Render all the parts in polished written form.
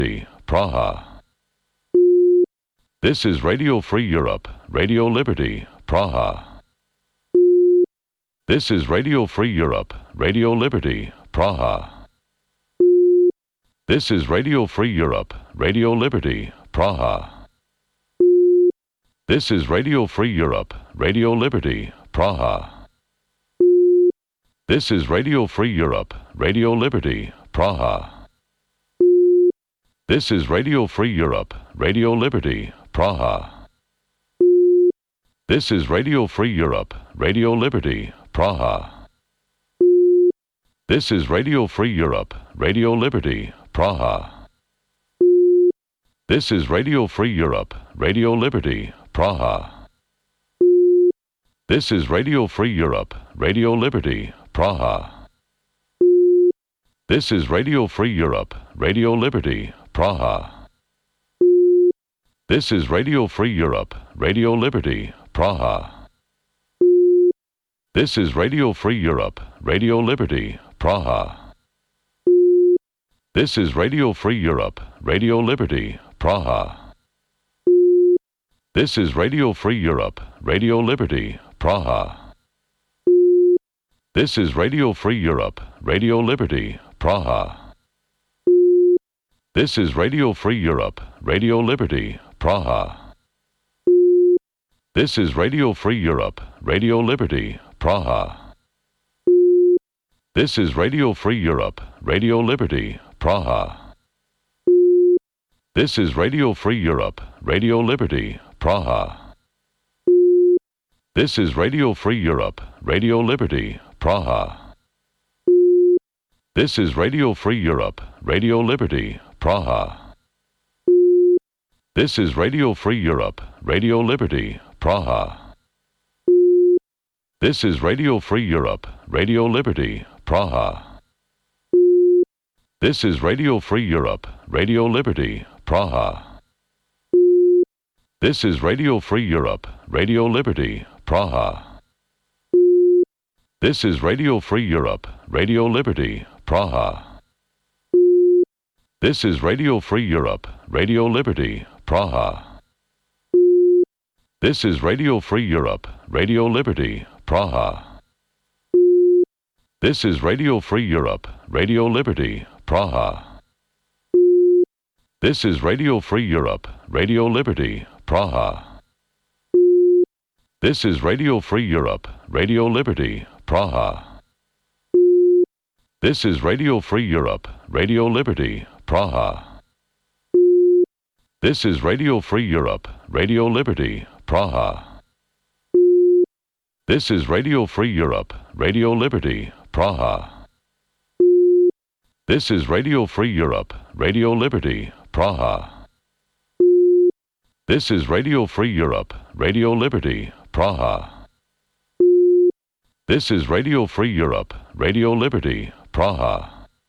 Liberty, Praha. This is Radio Free Europe, Radio Liberty, Praha. This is Radio Free Europe, Radio Liberty, Praha. This is Radio Free Europe, Radio Liberty, Praha. This is Radio Free Europe, Radio Liberty, Praha. This is Radio Free Europe, Radio Liberty, Praha. This is Radio Free Europe, Radio Liberty, Praha. This is Radio Free Europe, Radio Liberty, Praha. This is Radio Free Europe, Radio Liberty, Praha. This is Radio Free Europe, Radio Liberty, Praha. This is Radio Free Europe, Radio Liberty, Praha. This is Radio Free Europe, Radio Liberty, Praha. This is Radio Free Europe, Radio Liberty, Praha. This is Radio Free Europe, Radio Liberty, Praha. This is Radio Free Europe, Radio Liberty, Praha. This is Radio Free Europe, Radio Liberty, Praha. This is Radio Free Europe, Radio Liberty, Praha. This is Radio Free Europe, Radio Liberty, Praha. This is Radio Free Europe, Radio Liberty, Praha. This is Radio Free Europe, Radio Liberty, Praha. This is Radio Free Europe, Radio Liberty, Praha. This is Radio Free Europe, Radio Liberty, Praha. This is Radio Free Europe, Radio Liberty, Praha. This is Radio Free Europe, Radio Liberty, Praha. This is Radio Free Europe, Radio Liberty, Praha. This is Radio Free Europe, Radio Liberty, Praha. This is Radio Free Europe, Radio Liberty, Praha. This is Radio Free Europe, Radio Liberty, Praha. This is Radio Free Europe, Radio Liberty, Praha. This is Radio Free Europe, Radio Liberty, Praha. This is Radio Free Europe, Radio Liberty, Praha. This is Radio Free Europe, Radio Liberty, Praha. This is Radio Free Europe, Radio Liberty, Praha. This is Radio Free Europe, Radio Liberty, Praha. This is Radio Free Europe, Radio Liberty, Praha. This is Radio Free Europe, Radio Liberty, Praha. This is Radio Free Europe, Radio Liberty, Praha. This is Radio Free Europe, Radio Liberty, Praha. This is Radio Free Europe, Radio Liberty, Praha.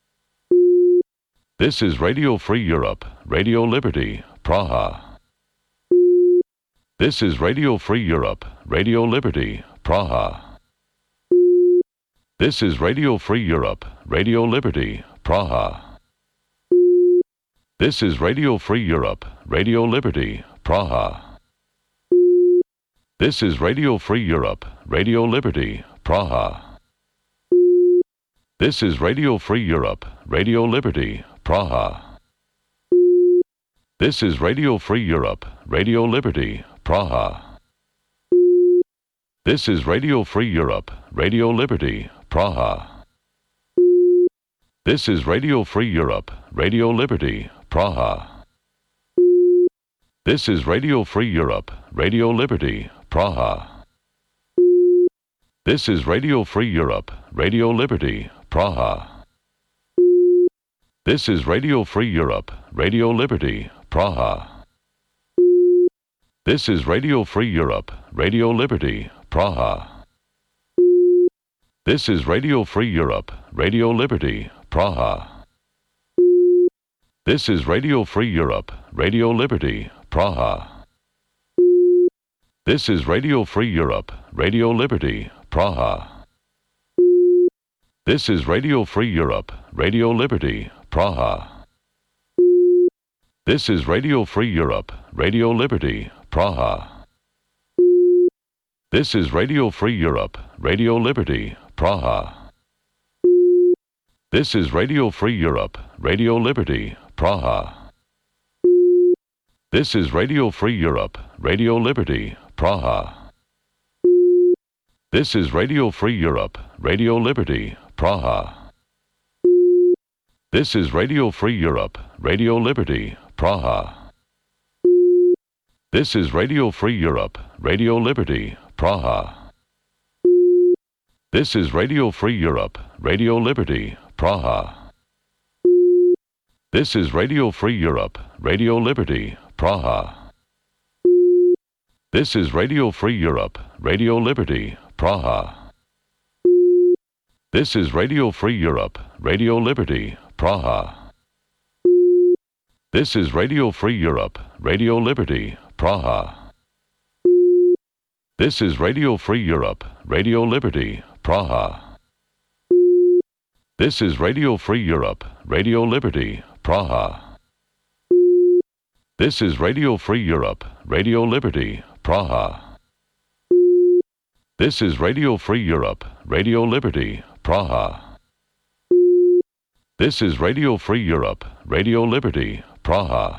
This is Radio Free Europe, Radio Liberty, Praha. This is Radio Free Europe, Radio Liberty, Praha. This is Radio Free Europe, Radio Liberty, Praha. This is Radio Free Europe, Radio Liberty, Praha. This is Radio Free Europe, Radio Liberty, Praha. This is Radio Free Europe, Radio Liberty, Praha. This is Radio Free Europe, Radio Liberty, Praha. This is Radio Free Europe, Radio Liberty, Praha. This is Radio Free Europe, Radio Liberty, Praha. This is Radio Free Europe, Radio Liberty, Praha. This is Radio Free Europe, Radio Liberty, Praha. This is Radio Free Europe, Radio Liberty, Praha. This is Radio Free Europe, Radio Liberty, Praha. This is Radio Free Europe, Radio Liberty, Praha. This is Radio Free Europe, Radio Liberty, Praha. This is Radio Free Europe, Radio Liberty, Praha. This is Radio Free Europe, Radio Liberty, Praha. This is Radio Free Europe, Radio Liberty, Praha. This is Radio Free Europe, Radio Liberty, Praha. This is Radio Free Europe, Radio Liberty, Praha. This is Radio Free Europe, Radio Liberty, Praha. This is Radio Free Europe, Radio Liberty, Praha. This is Radio Free Europe, Radio Liberty, Praha. This is Radio Free Europe, Radio Liberty, Praha. This is Radio Free Europe, Radio Liberty, Praha. This is Radio Free Europe, Radio Liberty, Praha. This is Radio Free Europe, Radio Liberty, Praha. This is Radio Free Europe, Radio Liberty, Praha. This is Radio Free Europe, Radio Liberty, Praha. This is Radio Free Europe, Radio Liberty, Praha. This is Radio Free Europe, Radio Liberty, Praha. This is Radio Free Europe, Radio Liberty, Praha. This is Radio Free Europe, Radio Liberty, Praha. This is Radio Free Europe, Radio Liberty, Praha.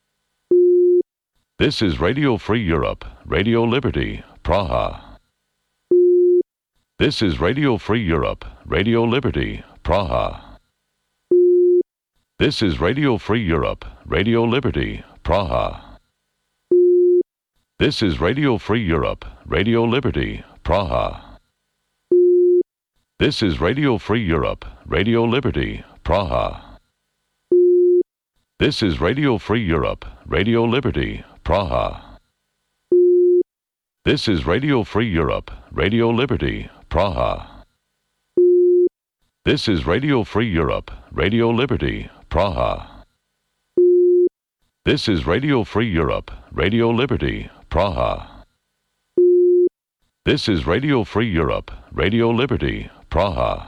This is Radio Free Europe, Radio Liberty, Praha. This is Radio Free Europe, Radio Liberty, Praha. This is Radio Free Europe, Radio Liberty, Praha. This is Radio Free Europe, Radio Liberty, Praha. This is Radio Free Europe, Radio Liberty, Praha. This is Radio Free Europe, Radio Liberty, Praha. This is Radio Free Europe, Radio Liberty, Praha. This is Radio Free Europe, Radio Liberty, Praha. This is Radio Free Europe, Radio Liberty, Praha. This is Radio Free Europe, Radio Liberty, Praha.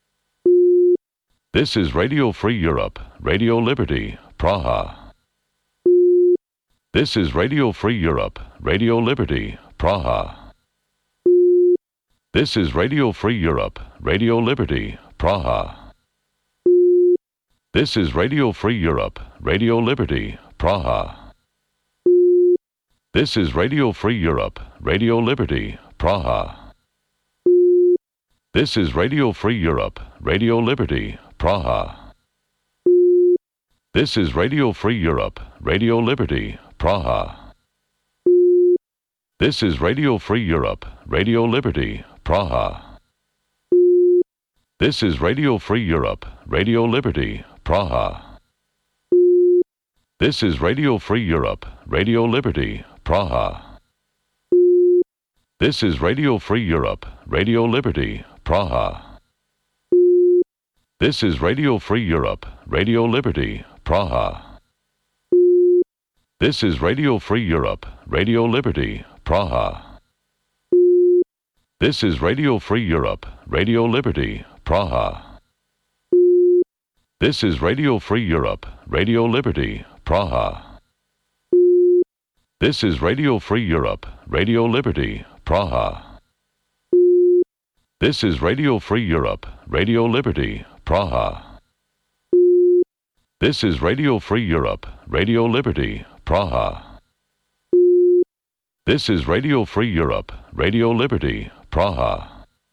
This is Radio Free Europe, Radio Liberty, Praha. This is Radio Free Europe, Radio Liberty, Praha. This is Radio Free Europe, Radio Liberty, Praha. This is Radio Free Europe, Radio Liberty, Praha. This is Radio Free Europe, Radio Liberty, Praha. This is Radio Free Europe, Radio Liberty, Praha. This is Radio Free Europe, Radio Liberty, Praha. This is Radio Free Europe, Radio Liberty, Praha. This is Radio Free Europe, Radio Liberty, Praha. This is Radio Free Europe, Radio Liberty, Praha. This is Radio Free Europe, Radio Liberty, Praha. This is Radio Free Europe, Radio Liberty, Praha. This is Radio Free Europe, Radio Liberty, Praha. This is Radio Free Europe, Radio Liberty, Praha. This is Radio Free Europe, Radio Liberty, Praha. This is Radio Free Europe, Radio Liberty, Praha. This is Radio Free Europe, Radio Liberty, Praha. This is Radio Free Europe, Radio Liberty, Praha. This is Radio Free Europe, Radio Liberty, Praha.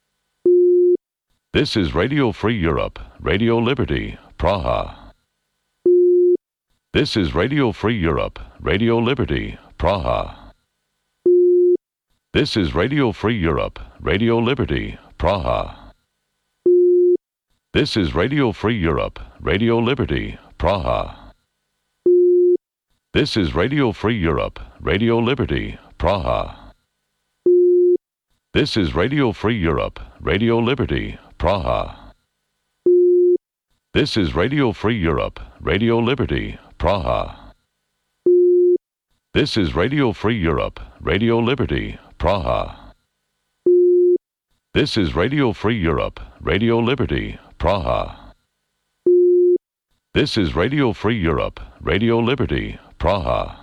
This is Radio Free Europe, Radio Liberty, Praha. This is Radio Free Europe, Radio Liberty, Praha. This is Radio Free Europe, Radio Liberty, Praha. This is Radio Free Europe, Radio Liberty, Praha. This is Radio Free Europe, Radio Liberty, Praha. This is Radio Free Europe, Radio Liberty, Praha. This is Radio Free Europe, Radio Liberty, Praha. This is Radio Free Europe, Radio Liberty, Praha. This is Radio Free Europe, Radio Liberty, Praha. This is Radio Free Europe, Radio Liberty, Praha.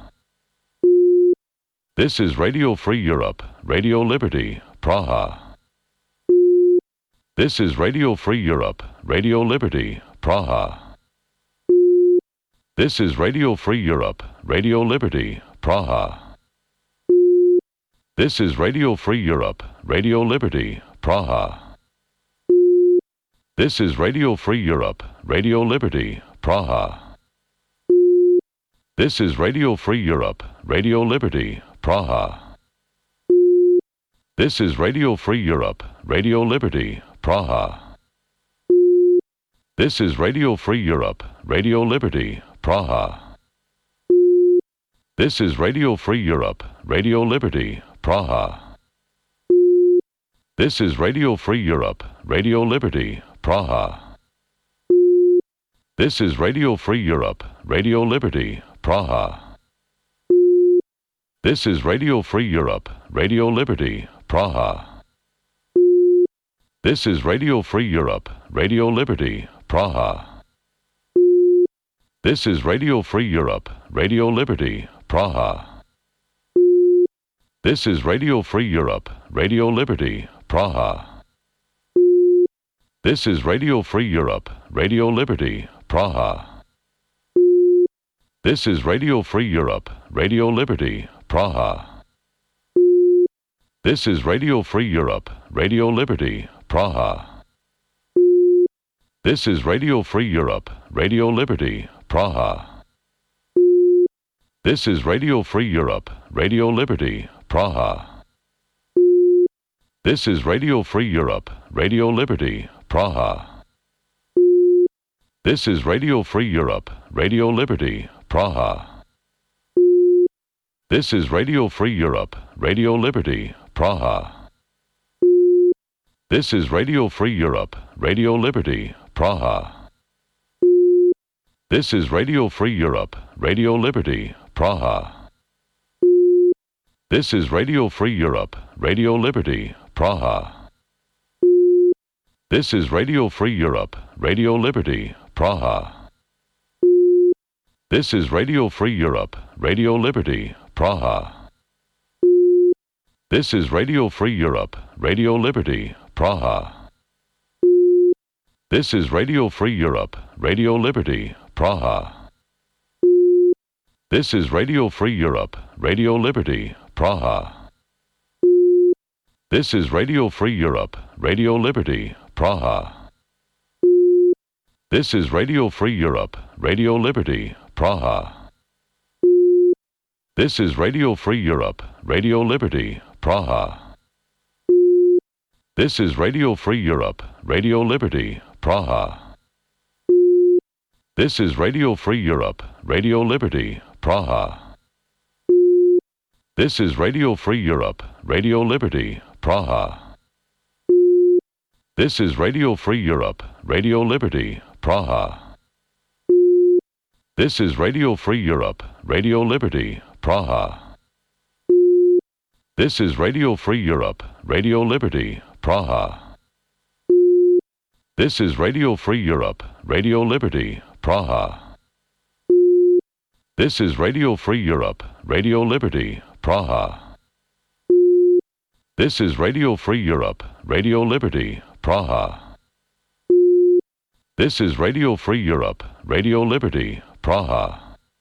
This is Radio Free Europe, Radio Liberty, Praha. This is Radio Free Europe, Radio Liberty, Praha. This is Radio Free Europe, Radio Liberty, Praha. This is Radio Free Europe, Radio Liberty, Praha. This is Radio Free Europe, Radio Liberty, Praha. This is Radio Free Europe, Radio Liberty, Praha. This is Radio Free Europe, Radio Liberty, Praha. This is Radio Free Europe, Radio Liberty, Praha. This is Radio Free Europe, Radio Liberty, Praha. This is Radio Free Europe, Radio Liberty, Praha. This is Radio Free Europe, Radio Liberty, Praha. This is Radio Free Europe, Radio Liberty, Praha. This is Radio Free Europe, Radio Liberty, Praha. This is Radio Free Europe, Radio Liberty, Praha. This is Radio Free Europe, Radio Liberty, Praha. This is Radio Free Europe, Radio Liberty, Praha. This is Radio Free Europe, Radio Liberty, Praha. This is Radio Free Europe, Radio Liberty, Praha. This is Radio Free Europe, Radio Liberty, Praha. This is Radio Free Europe, Radio Liberty, Praha. This is Radio Free Europe, Radio Liberty, Praha. This is Radio Free Europe, Radio Liberty, Praha. This is Radio Free Europe, Radio Liberty, Praha. This is Radio Free Europe, Radio Liberty, Praha. This is Radio Free Europe, Radio Liberty, Praha. This is Radio Free Europe, Radio Liberty, Praha. This is Radio Free Europe, Radio Liberty, Praha. This is Radio Free Europe, Radio Liberty, Praha. This is Radio Free Europe, Radio Liberty, Praha. This is Radio Free Europe, Radio Liberty, Praha. This is Radio Free Europe, Radio Liberty, Praha. This is Radio Free Europe, Radio Liberty, Praha. This is Radio Free Europe, Radio Liberty, Praha. This is Radio Free Europe, Radio Liberty, Praha. This is Radio Free Europe, Radio Liberty, Praha. This is Radio Free Europe, Radio Liberty, Praha. This is Radio Free Europe, Radio Liberty, Praha. This is Radio Free Europe, Radio Liberty, Praha. This is Radio Free Europe, Radio Liberty, Praha. This is Radio Free Europe, Radio Liberty, Praha. This is Radio Free Europe, Radio Liberty, Praha. This is Radio Free Europe, Radio Liberty, Praha. This is Radio Free Europe, Radio Liberty, Praha. This is Radio Free Europe, Radio Liberty, Praha.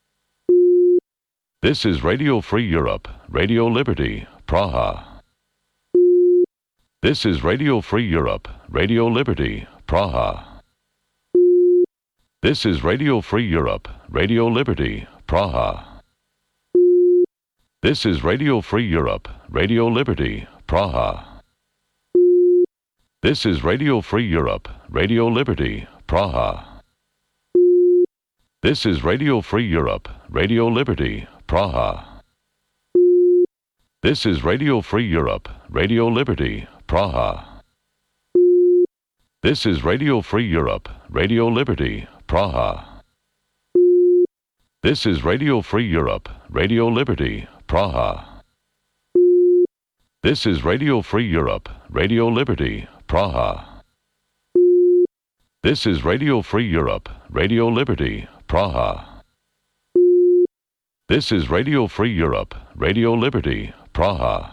This is Radio Free Europe, Radio Liberty, Praha. This is Radio Free Europe, Radio Liberty, Praha. This is Radio Free Europe, Radio Liberty, Praha. This is Radio Free Europe, Radio Liberty, Praha. This is Radio Free Europe, Radio Liberty, Praha. This is Radio Free Europe, Radio Liberty, Praha. This is Radio Free Europe, Radio Liberty, Praha. This is Radio Free Europe, Radio Liberty, Praha. This is Radio Free Europe, Radio Liberty, Praha. This is Radio Free Europe, Radio Liberty, Praha. This is Radio Free Europe, Radio Liberty, Praha. This is Radio Free Europe, Radio Liberty, Praha.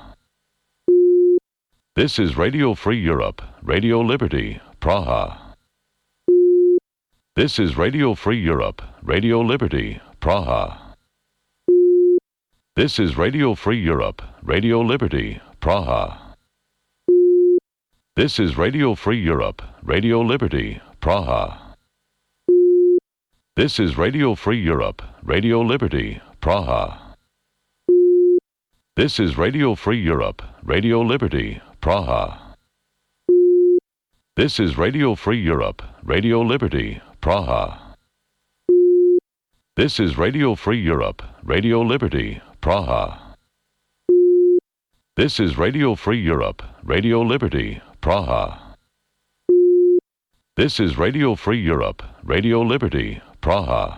This is Radio Free Europe, Radio Liberty, Praha. This is Radio Free Europe, Radio Liberty, Praha. This is Radio Free Europe, Radio Liberty, Praha. This is Radio Free Europe, Radio Liberty, Praha. This is Radio Free Europe, Radio Liberty, Praha. This is Radio Free Europe, Radio Liberty, Praha. This is Radio Free Europe, Radio Liberty, Praha. This is Radio Free Europe, Radio Liberty, Praha. This is Radio Free Europe, Radio Liberty, Praha. This is Radio Free Europe, Radio Liberty, Praha.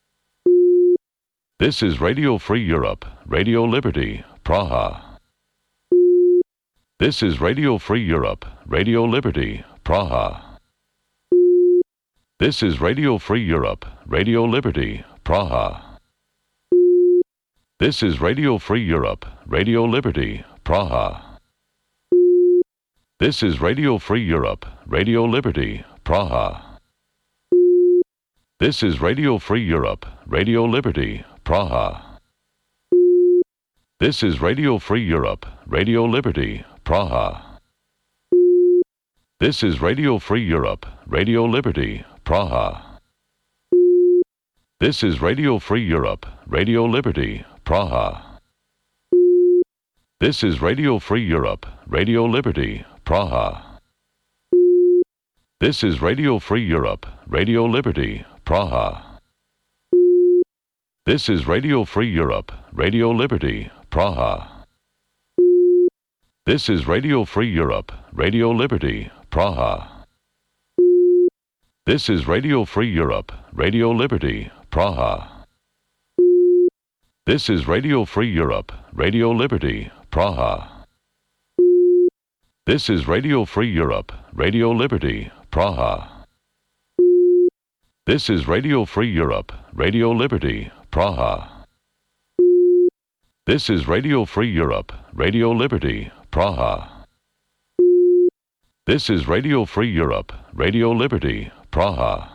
This is Radio Free Europe, Radio Liberty, Praha. This is Radio Free Europe, Radio Liberty, Praha. This is Radio Free Europe, Radio Liberty, Praha. This is Radio Free Europe, Radio Liberty, Praha. This is Radio Free Europe, Radio Liberty, Praha. This is Radio Free Europe, Radio Liberty, Praha. This is Radio Free Europe, Radio Liberty, Praha. This is Radio Free Europe, Radio Liberty, Praha. This is Radio Free Europe, Radio Liberty, Praha. This is Radio Free Europe, Radio Liberty, Praha. This is Radio Free Europe, Radio Liberty, Praha. This is Radio Free Europe, Radio Liberty, Praha. This is Radio Free Europe, Radio Liberty, Praha. This is Radio Free Europe, Radio Liberty, Praha. This is Radio Free Europe, Radio Liberty, Praha. This is Radio Free Europe, Radio Liberty, Praha. This is Radio Free Europe, Radio Liberty, Praha. This is Radio Free Europe, Radio Liberty, Praha. This is Radio Free Europe, Radio Liberty, Praha.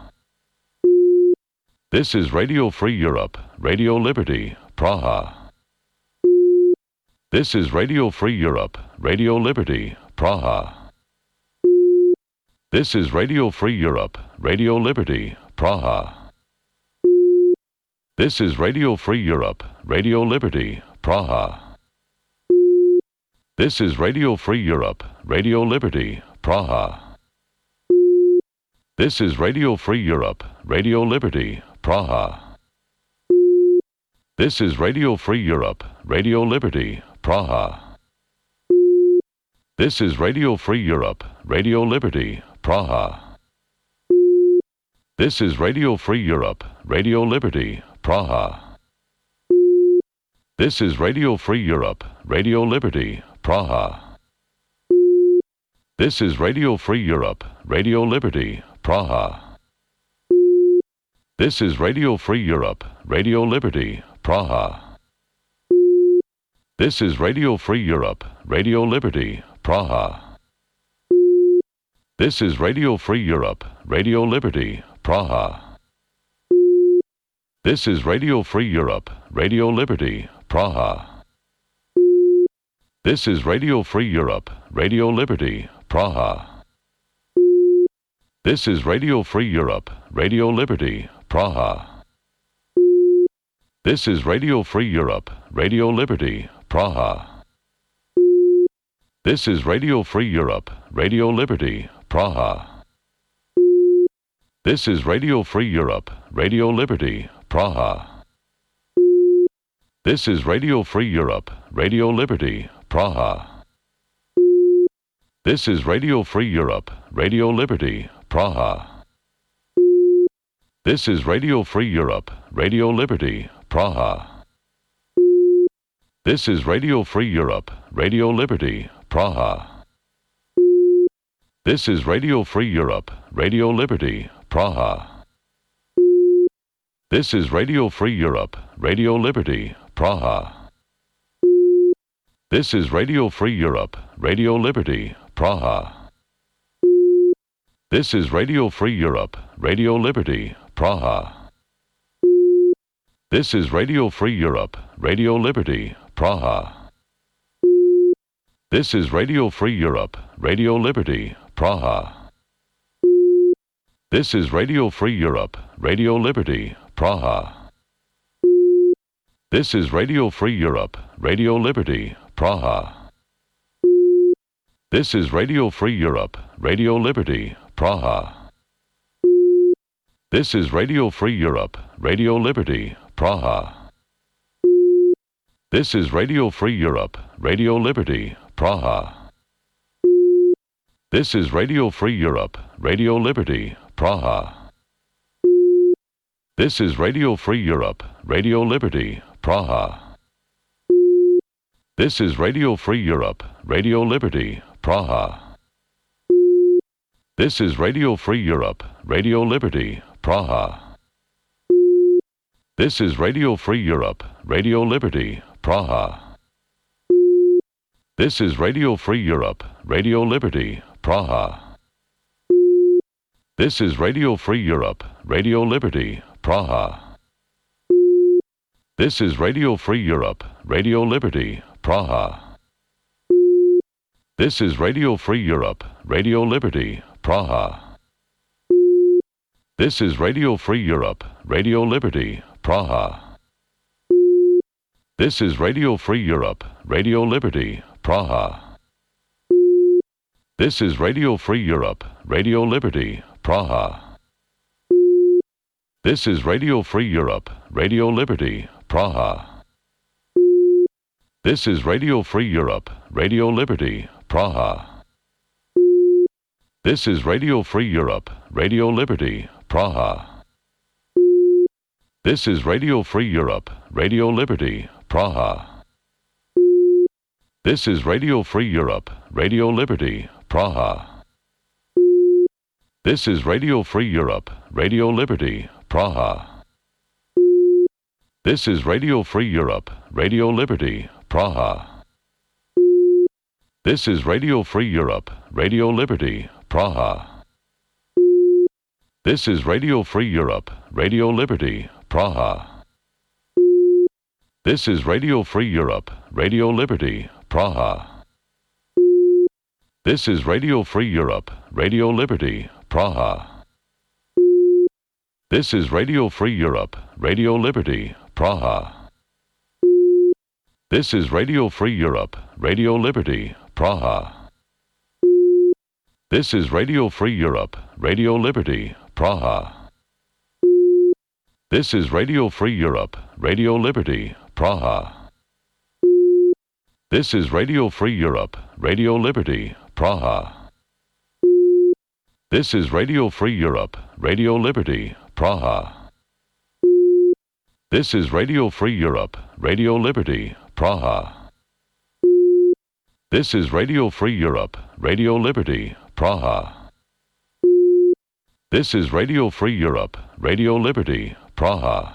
This is Radio Free Europe, Radio Liberty, Praha. This is Radio Free Europe, Radio Liberty, Praha. This is Radio Free Europe, Radio Liberty, Praha. This is Radio Free Europe, Radio Liberty, Praha. This is Radio Free Europe, Radio Liberty, Praha. This is Radio Free Europe, Radio Liberty, Praha. This is Radio Free Europe, Radio Liberty, Praha. This is Radio Free Europe, Radio Liberty, Praha. This is Radio Free Europe, Radio Liberty, Praha. This is Radio Free Europe, Radio Liberty, Praha. This is Radio Free Europe, Radio Liberty, Praha. This is Radio Free Europe, Radio Liberty, Praha. This is Radio Free Europe, Radio Liberty, Praha. This is Radio Free Europe, Radio Liberty, Praha. This is Radio Free Europe, Radio Liberty, Praha. This is Radio Free Europe, Radio Liberty, Praha. This is Radio Free Europe, Radio Liberty, Praha. This is Radio Free Europe, Radio Liberty, Praha. This is Radio Free Europe, Radio Liberty, Praha. This is Radio Free Europe, Radio Liberty, Praha. This is Radio Free Europe, Radio Liberty, Praha. This is Radio Free Europe, Radio Liberty, Praha. This is Radio Free Europe, Radio Liberty, Praha. This is Radio Free Europe, Radio Liberty, Praha. This is Radio Free Europe, Radio Liberty, Praha. This is Radio Free Europe, Radio Liberty, Praha. This is Radio Free Europe, Radio Liberty, Praha. This is Radio Free Europe, Radio Liberty, Praha. This is Radio Free Europe, Radio Liberty, Praha. This is Radio Free Europe, Radio Liberty, Praha. This is Radio Free Europe, Radio Liberty, Praha. This is Radio Free Europe, Radio Liberty, Praha. This is Radio Free Europe, Radio Liberty, Praha. This is Radio Free Europe, Radio Liberty, Praha. This is Radio Free Europe, Radio Liberty, Praha. This is Radio Free Europe, Radio Liberty, Praha. This is Radio Free Europe, Radio Liberty, Praha. This is Radio Free Europe, Radio Liberty, Praha. This is Radio Free Europe, Radio Liberty, Praha. This is Radio Free Europe, Radio Liberty, Praha. This is Radio Free Europe, Radio Liberty, Praha. This is Radio Free Europe, Radio Liberty, Praha. This is Radio Free Europe, Radio Liberty, Praha. This is Radio Free Europe, Radio Liberty, Praha. This is Radio Free Europe, Radio Liberty, Praha. This is Radio Free Europe, Radio Liberty, Praha. This is Radio Free Europe, Radio Liberty, Praha. This is Radio Free Europe, Radio Liberty, Praha. This is Radio Free Europe, Radio Liberty, Praha. This is Radio Free Europe, Radio Liberty, Praha. This is Radio Free Europe, Radio Liberty, Praha. This is Radio Free Europe, Radio Liberty, Praha. This is Radio Free Europe, Radio Liberty, Praha. This is Radio Free Europe, Radio Liberty, Praha. This is Radio Free Europe, Radio Liberty, Praha. This is Radio Free Europe, Radio Liberty, Praha. This is Radio Free Europe, Radio Liberty, Praha. This is Radio Free Europe, Radio Liberty, Praha. This is Radio Free Europe, Radio Liberty, Praha. This is Radio Free Europe, Radio Liberty, Praha. This is Radio Free Europe, Radio Liberty, Praha. This is Radio Free Europe, Radio Liberty, Praha. This is Radio Free Europe, Radio Liberty, Praha. This is Radio Free Europe, Radio Liberty, Praha. This is Radio Free Europe, Radio Liberty, Praha. This is Radio Free Europe, Radio Liberty, Praha. This is Radio Free Europe, Radio Liberty, Praha.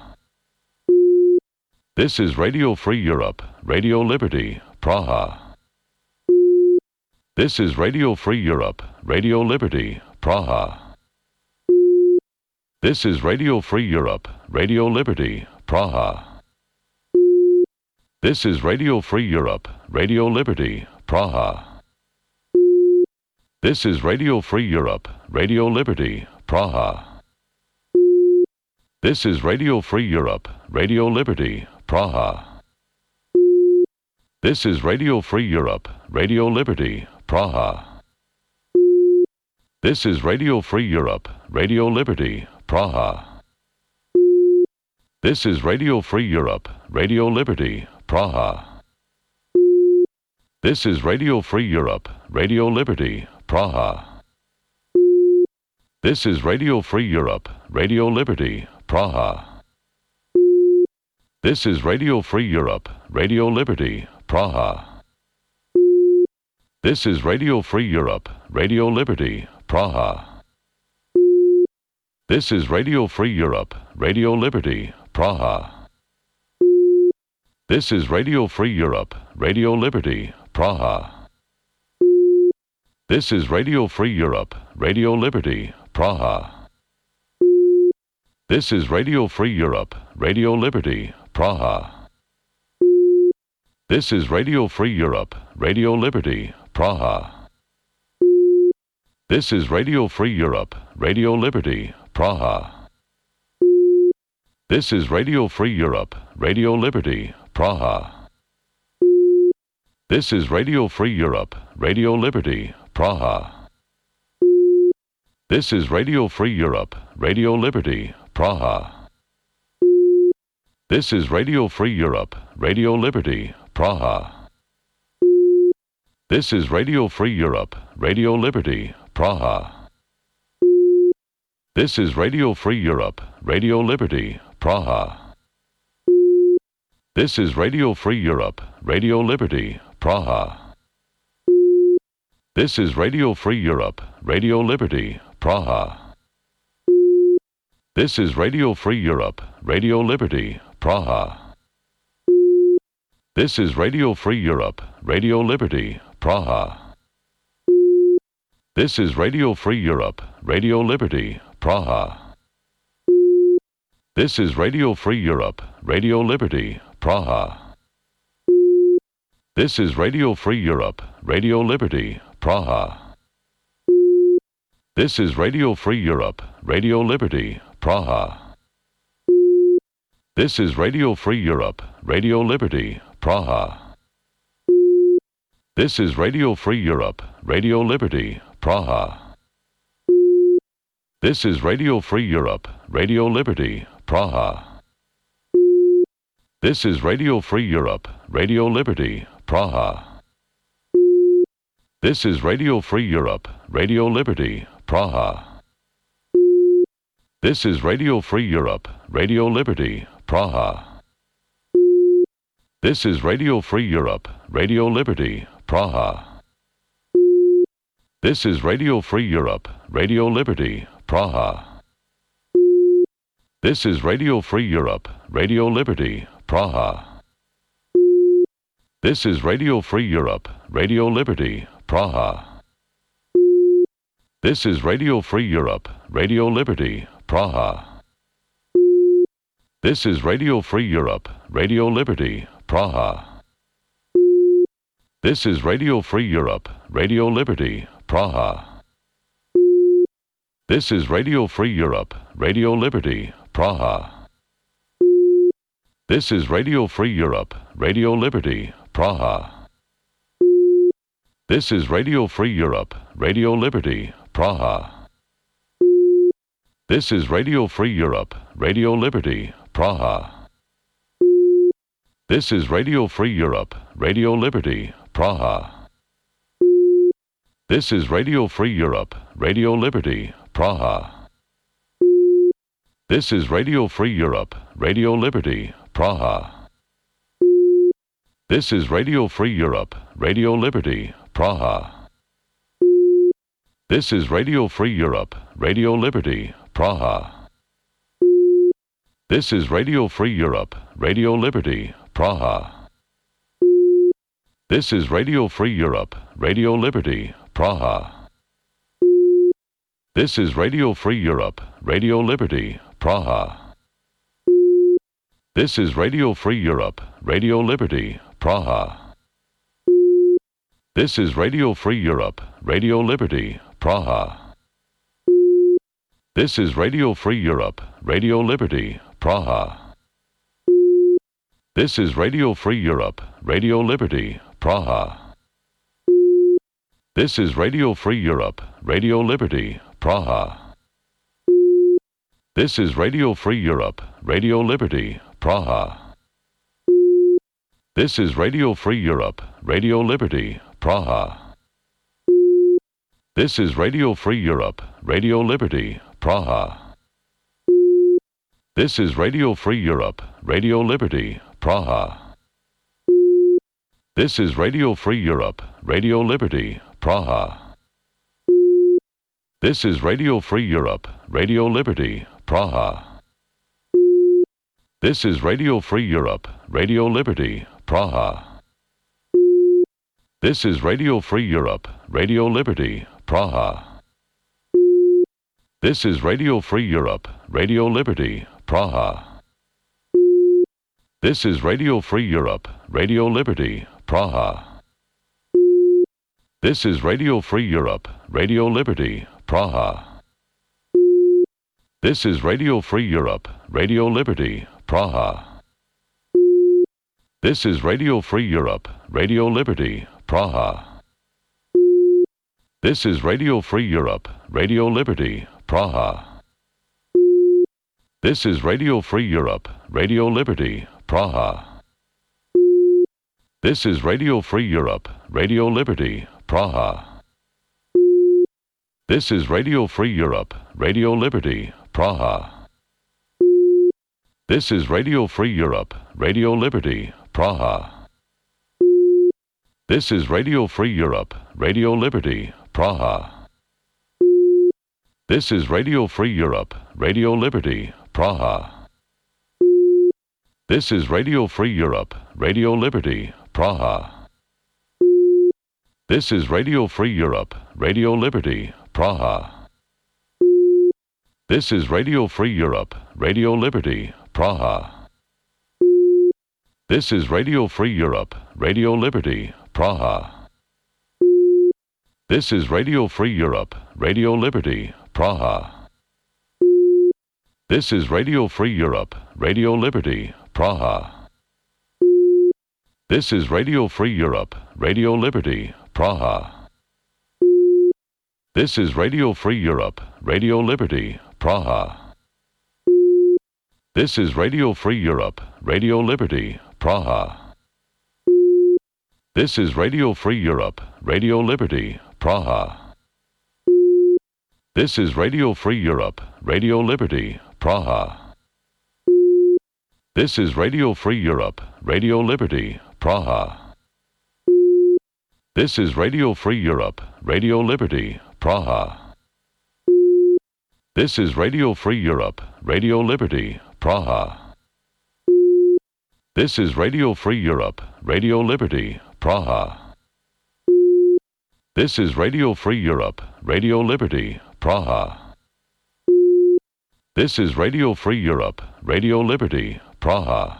This is Radio Free Europe, Radio Liberty, Praha. This is Radio Free Europe, Radio Liberty, Praha. This is Radio Free Europe, Radio Liberty, Praha. This is Radio Free Europe, Radio Liberty, Praha. This is Radio Free Europe, Radio Liberty, Praha. This is Radio Free Europe, Radio Liberty, Praha. This is Radio Free Europe, Radio Liberty, Praha. This is Radio Free Europe, Radio Liberty, Praha. This is Radio Free Europe, Radio Liberty, Praha. This is Radio Free Europe, Radio Liberty, Praha. This is Radio Free Europe, Radio Liberty, Praha. This is Radio Free Europe, Radio Liberty, Praha. This is Radio Free Europe, Radio Liberty, Praha. This is Radio Free Europe, Radio Liberty, Praha. This is Radio Free Europe, Radio Liberty, Praha. This is Radio Free Europe, Radio Liberty, Praha. This is Radio Free Europe, Radio Liberty, Praha. This is Radio Free Europe, Radio Liberty, Praha. This is Radio Free Europe, Radio Liberty, Praha. This is Radio Free Europe, Radio Liberty, Praha. This is Radio Free Europe, Radio Liberty, Praha. This is Radio Free Europe, Radio Liberty, Praha. This is Radio Free Europe, Radio Liberty, Praha. This is Radio Free Europe, Radio Liberty, Praha. This is Radio Free Europe, Radio Liberty, Praha. This is Radio Free Europe, Radio Liberty, Praha. This is Radio Free Europe, Radio Liberty, Praha. This is Radio Free Europe, Radio Liberty, Praha. This is Radio Free Europe, Radio Liberty, Praha. This is Radio Free Europe, Radio Liberty, Praha. This is Radio Free Europe, Radio Liberty, Praha. This is Radio Free Europe, Radio Liberty, Praha. This is Radio Free Europe, Radio Liberty, Praha. This is Radio Free Europe, Radio Liberty, Praha. This is Radio Free Europe, Radio Liberty, Praha. This is Radio Free Europe, Radio Liberty, Praha. This is Radio Free Europe, Radio Liberty, Praha. This is Radio Free Europe, Radio Liberty, Praha. This is Radio Free Europe, Radio Liberty, Praha. This is Radio Free Europe, Radio Liberty, Praha. This is Radio Free Europe, Radio Liberty, Praha. This is Radio Free Europe, Radio Liberty, Praha. This is Radio Free Europe, Radio Liberty, Praha. This is Radio Free Europe, Radio Liberty, Praha. This is Radio Free Europe, Radio Liberty, Praha. This is Radio Free Europe, Radio Liberty, Praha. This is Radio Free Europe, Radio Liberty, Praha. This is Radio Free Europe, Radio Liberty, Praha. This is Radio Free Europe, Radio Liberty, Praha. This is Radio Free Europe, Radio Liberty, Praha. This is Radio Free Europe, Radio Liberty, Praha. This is Radio Free Europe, Radio Liberty, Praha. This is Radio Free Europe, Radio Liberty, Praha. This is Radio Free Europe, Radio Liberty, Praha. This is Radio Free Europe, Radio Liberty, Praha. This is Radio Free Europe, Radio Liberty, Praha. This is Radio Free Europe, Radio Liberty, Praha. This is Radio Free Europe, Radio Liberty, Praha. This is Radio Free Europe, Radio Liberty, Praha. This is Radio Free Europe, Radio Liberty, Praha. This is Radio Free Europe, Radio Liberty, Praha. This is Radio Free Europe, Radio Liberty, Praha. This is Radio Free Europe, Radio Liberty, Praha. This is Radio Free Europe, Radio Liberty, Praha. This is Radio Free Europe, Radio Liberty, Praha. This is Radio Free Europe, Radio Liberty, Praha. This is Radio Free Europe, Radio Liberty, Praha. This is Radio Free Europe, Radio Liberty, Praha. This is Radio Free Europe, Radio Liberty, Praha. This is Radio Free Europe, Radio Liberty, Praha. This is Radio Free Europe, Radio Liberty, Praha. This is Radio Free Europe, Radio Liberty, Praha. This is Radio Free Europe, Radio Liberty, Praha. This is Radio Free Europe, Radio Liberty, Praha. This is Radio Free Europe, Radio Liberty, Praha. This is Radio Free Europe, Radio Liberty, Praha. This is Radio Free Europe, Radio Liberty, Praha. This is Radio Free Europe, Radio Liberty, Praha. This is Radio Free Europe, Radio Liberty, Praha. This is Radio Free Europe, Radio Liberty, Praha. This is Radio Free Europe, Radio Liberty, Praha. This is Radio Free Europe, Radio Liberty, Praha. This is Radio Free Europe, Radio Liberty, Praha. This is Radio Free Europe, Radio Liberty, Praha. This is Radio Free Europe, Radio Liberty, Praha. This is Radio Free Europe, Radio Liberty, Praha. This is Radio Free Europe, Radio Liberty, Praha. This is Radio Free Europe, Radio Liberty, Praha. This is Radio Free Europe, Radio Liberty, Praha. This is Radio Free Europe, Radio Liberty, Praha. This is Radio Free Europe, Radio Liberty, Praha. This is Radio Free Europe, Radio Liberty, Praha. This is Radio Free Europe, Radio Liberty, Praha. This is Radio Free Europe, Radio Liberty, Praha. This is Radio Free Europe, Radio Liberty, Praha. This is Radio Free Europe, Radio Liberty, Praha. This is Radio Free Europe, Radio Liberty, Praha. This is Radio Free Europe, Radio Liberty, Praha. This is Radio Free Europe, Radio Liberty, Praha. This is Radio Free Europe, Radio Liberty, Praha.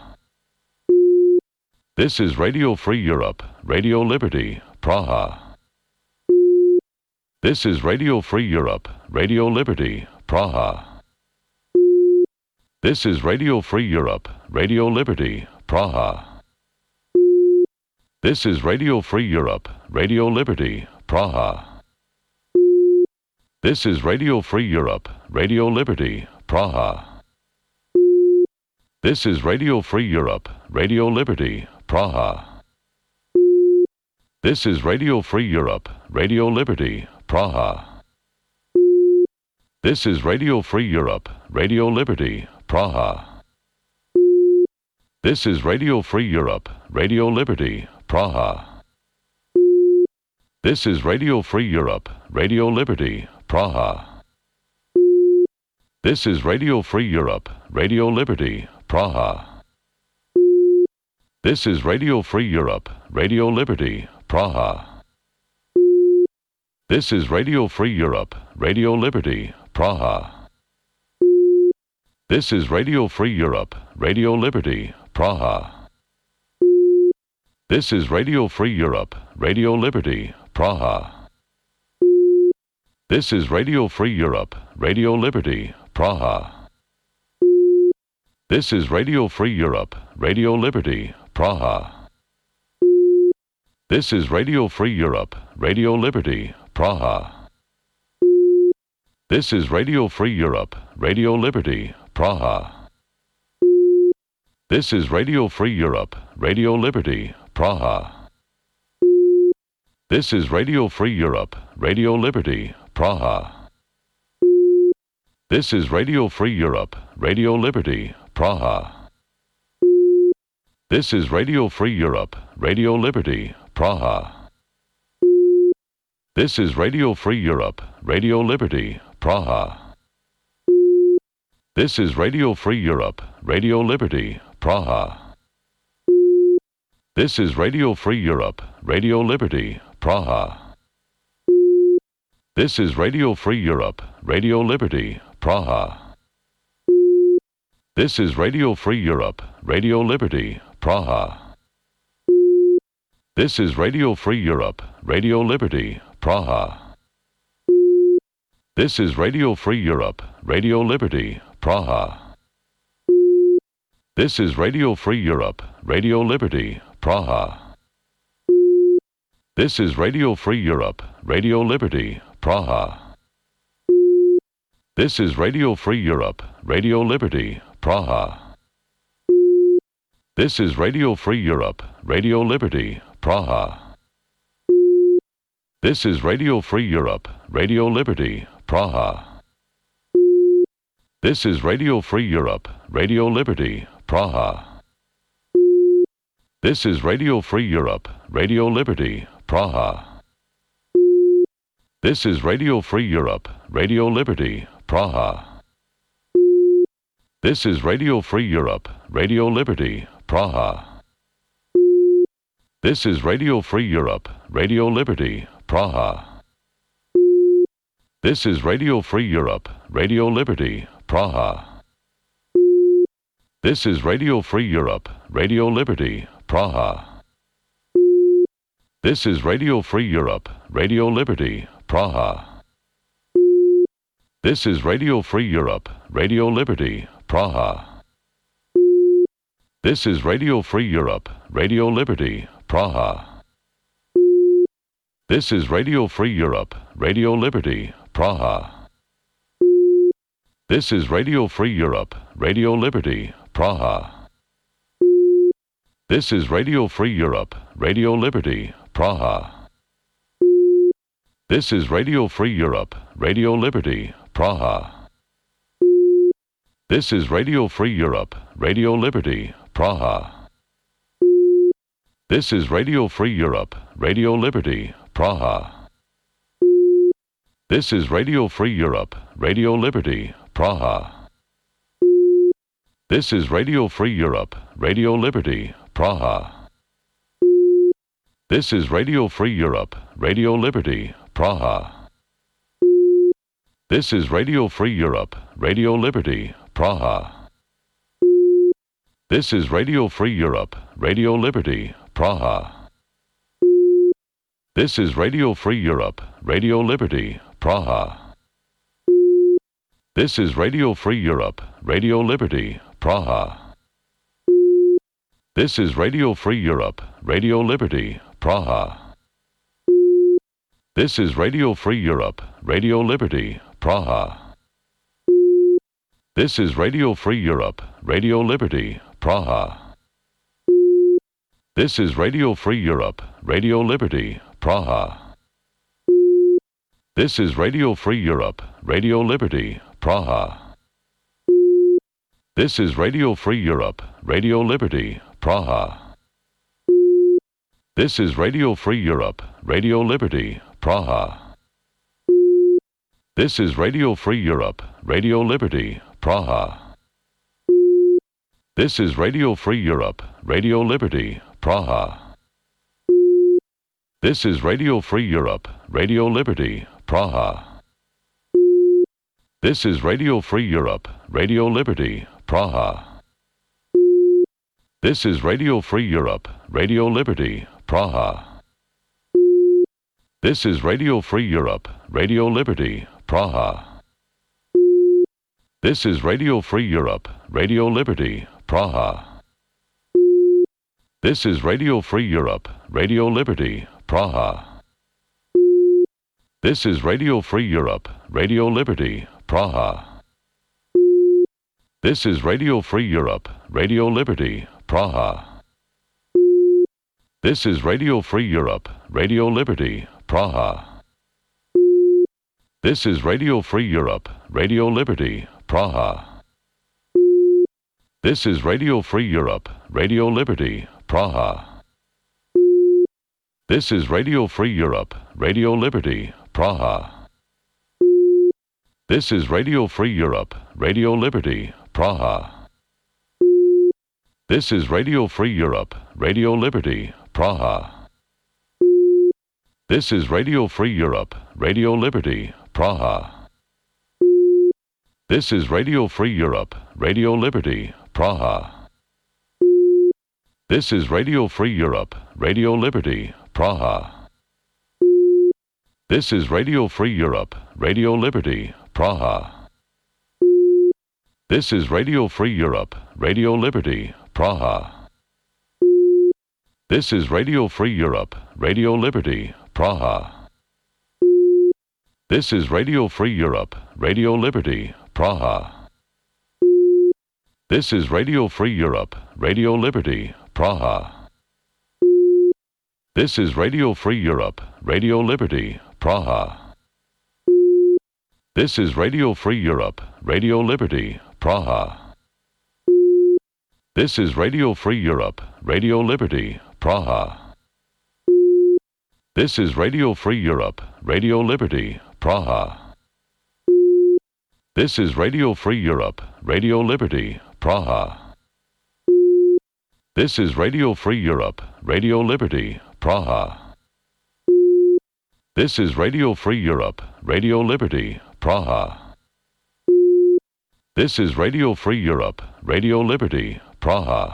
This is Radio Free Europe, Radio Liberty, Praha. This is Radio Free Europe, Radio Liberty, Praha. This is Radio Free Europe, Radio Liberty, Praha. This is Radio Free Europe, Radio Liberty, Praha. This is Radio Free Europe, Radio Liberty, Praha. This is Radio Free Europe, Radio Liberty, Praha. This is Radio Free Europe, Radio Liberty, Praha. This is Radio Free Europe, Radio Liberty, Praha. This is Radio Free Europe, Radio Liberty, Praha. This is Radio Free Europe, Radio Liberty, Praha. This is Radio Free Europe, Radio Liberty, Praha. This is Radio Free Europe, Radio Liberty, Praha. This is Radio Free Europe, Radio Liberty, Praha. This is Radio Free Europe, Radio Liberty, Praha. This is Radio Free Europe, Radio Liberty, Praha. This is Radio Free Europe, Radio Liberty, Praha. This is Radio Free Europe, Radio Liberty, Praha. This is Radio Free Europe, Radio Liberty, Praha. This is Radio Free Europe, Radio Liberty, Praha. This is Radio Free Europe, Radio Liberty, Praha. This is Radio Free Europe, Radio Liberty, Praha. This is Radio Free Europe, Radio Liberty, Praha. This is Radio Free Europe, Radio Liberty, Praha. This is Radio Free Europe, Radio Liberty, Praha. This is Radio Free Europe, Radio Liberty, Praha. This is Radio Free Europe, Radio Liberty, Praha. This is Radio Free Europe, Radio Liberty, Praha. This is Radio Free Europe, Radio Liberty, Praha. This is Radio Free Europe, Radio Liberty, Praha. This is Radio Free Europe, Radio Liberty, Praha. This is Radio Free Europe, Radio Liberty, Praha. This is Radio Free Europe, Radio Liberty, Praha. This is Radio Free Europe, Radio Liberty, Praha. This is Radio Free Europe, Radio Liberty, Praha. This is Radio Free Europe, Radio Liberty, Praha. This is Radio Free Europe, Radio Liberty, Praha. This is Radio Free Europe, Radio Liberty, Praha. This is Radio Free Europe, Radio Liberty, Praha. This is Radio Free Europe, Radio Liberty, Praha. This is Radio Free Europe, Radio Liberty, Praha. This is Radio Free Europe, Radio Liberty, Praha. This is Radio Free Europe, Radio Liberty, Praha. This is Radio Free Europe, Radio Liberty, Praha. This is Radio Free Europe, Radio Liberty, Praha. This is Radio Free Europe, Radio Liberty, Praha. This is Radio Free Europe, Radio Liberty, Praha. This is Radio Free Europe, Radio Liberty, Praha. This is Radio Free Europe, Radio Liberty, Praha. This is Radio Free Europe, Radio Liberty, Praha. This is Radio Free Europe, Radio Liberty, Praha. This is Radio Free Europe, Radio Liberty, Praha. This is Radio Free Europe, Radio Liberty, Praha. This is Radio Free Europe, Radio Liberty, Praha. This is Radio Free Europe, Radio Liberty, Praha. This is Radio Free Europe, Radio Liberty, Praha. This is Radio Free Europe, Radio Liberty, Praha. This is Radio Free Europe, Radio Liberty, Praha. This is Radio Free Europe, Radio Liberty, Praha. This is Radio Free Europe, Radio Liberty, Praha. This is Radio Free Europe, Radio Liberty, Praha. This is Radio Free Europe, Radio Liberty, Praha. This is Radio Free Europe, Radio Liberty, Praha. This is Radio Free Europe, Radio Liberty, Praha. This is Radio Free Europe, Radio Liberty, Praha. This is Radio Free Europe, Radio Liberty, Praha. This is Radio Free Europe, Radio Liberty, Praha. This is Radio Free Europe, Radio Liberty, Praha. This is Radio Free Europe, Radio Liberty, Praha. This is Radio Free Europe, Radio Liberty, Praha. This is Radio Free Europe, Radio Liberty, Praha. This is Radio Free Europe, Radio Liberty, Praha. This is Radio Free Europe, Radio Liberty, Praha. This is Radio Free Europe, Radio Liberty, Praha. This is Radio Free Europe, Radio Liberty, Praha. This is Radio Free Europe, Radio Liberty, Praha. This is Radio Free Europe, Radio Liberty, Praha. This is Radio Free Europe, Radio Liberty, Praha. This is Radio Free Europe, Radio Liberty, Praha. This is Radio Free Europe, Radio Liberty, Praha. This is Radio Free Europe, Radio Liberty, Praha. This is Radio Free Europe, Radio Liberty, Praha. This is Radio Free Europe, Radio Liberty, Praha. This is Radio Free Europe, Radio Liberty, Praha. This is Radio Free Europe, Radio Liberty, Praha. This is Radio Free Europe, Radio Liberty, Praha. This is Radio Free Europe, Radio Liberty, Praha. This is Radio Free Europe, Radio Liberty, Praha. This is Radio Free Europe, Radio Liberty, Praha. This is Radio Free Europe, Radio Liberty, Praha. This is Radio Free Europe, Radio Liberty, Praha. This is Radio Free Europe, Radio Liberty, Praha. This is Radio Free Europe, Radio Liberty, Praha. This is Radio Free Europe, Radio Liberty, Praha. This is Radio Free Europe, Radio Liberty, Praha. This is Radio Free Europe, Radio Liberty, Praha. This is Radio Free Europe, Radio Liberty, Praha. This is Radio Free Europe, Radio Liberty, Praha.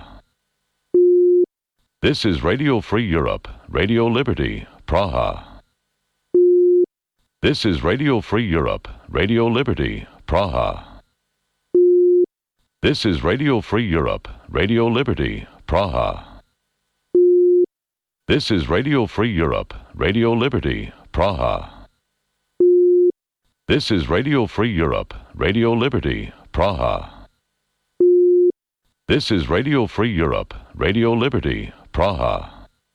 This is Radio Free Europe, Radio Liberty, Praha. This is Radio Free Europe, Radio Liberty, Praha. This is Radio Free Europe, Radio Liberty, Praha. This is Radio Free Europe, Radio Liberty, Praha. This is Radio Free Europe, Radio Liberty, Praha. This is Radio Free Europe, Radio Liberty, Praha.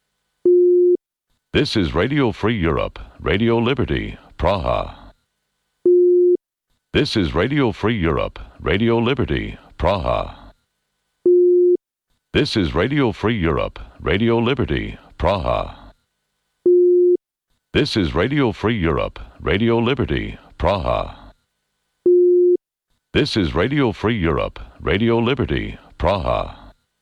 This is Radio Free Europe, Radio Liberty, Praha. This is Radio Free Europe, Radio Liberty, Praha. This is Radio Free Europe, Radio Liberty, Praha. This is Radio Free Europe, Radio Liberty, Praha. This is Radio Free Europe, Radio Liberty, Praha.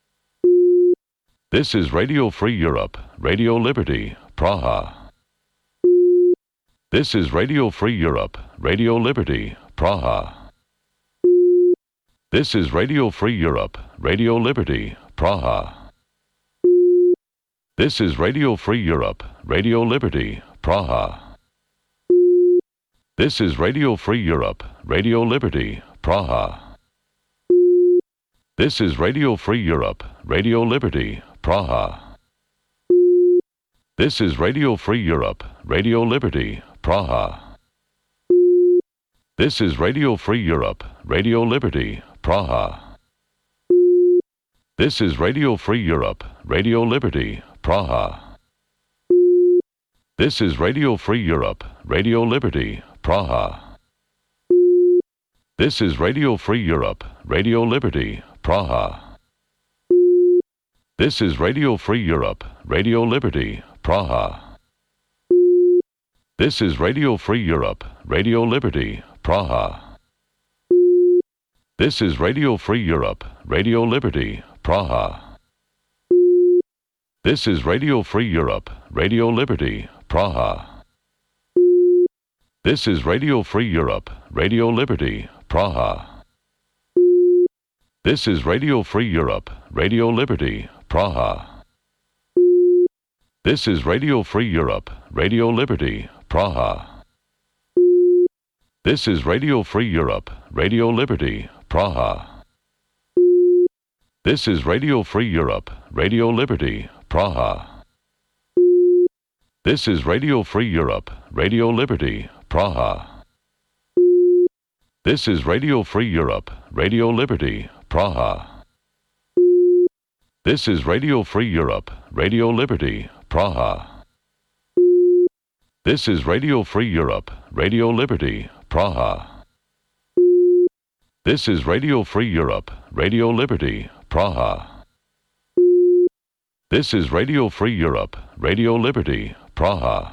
This is Radio Free Europe, Radio Liberty, Praha. This is Radio Free Europe, Radio Liberty, Praha. This is Radio Free Europe, Radio Liberty, Praha. This is Radio Free Europe, Radio Liberty, Praha. This is Radio Free Europe, Radio Liberty, Praha. This is Radio Free Europe, Radio Liberty, Praha. This is Radio Free Europe, Radio Liberty, Praha. This is Radio Free Europe, Radio Liberty, Praha. This is Radio Free Europe, Radio Liberty, Praha. This is Radio Free Europe, Radio Liberty, Praha. This is Radio Free Europe, Radio Liberty, Praha. This is Radio Free Europe, Radio Liberty, Praha. This is Radio Free Europe, Radio Liberty, Praha. This is Radio Free Europe, Radio Liberty, Praha. This is Radio Free Europe, Radio Liberty, Praha. This is Radio Free Europe, Radio Liberty, Praha. This is Radio Free Europe, Radio Liberty, Praha. This is Radio Free Europe, Radio Liberty, Praha. This is Radio Free Europe, Radio Liberty, Praha. This is Radio Free Europe, Radio Liberty, Praha. This is Radio Free Europe, Radio Liberty, Praha. This is Radio Free Europe, Radio Liberty, Praha. This is Radio Free Europe, Radio Liberty, Praha. This is Radio Free Europe, Radio Liberty, Praha. This is Radio Free Europe, Radio Liberty, Praha. This is Radio Free Europe, Radio Liberty, Praha.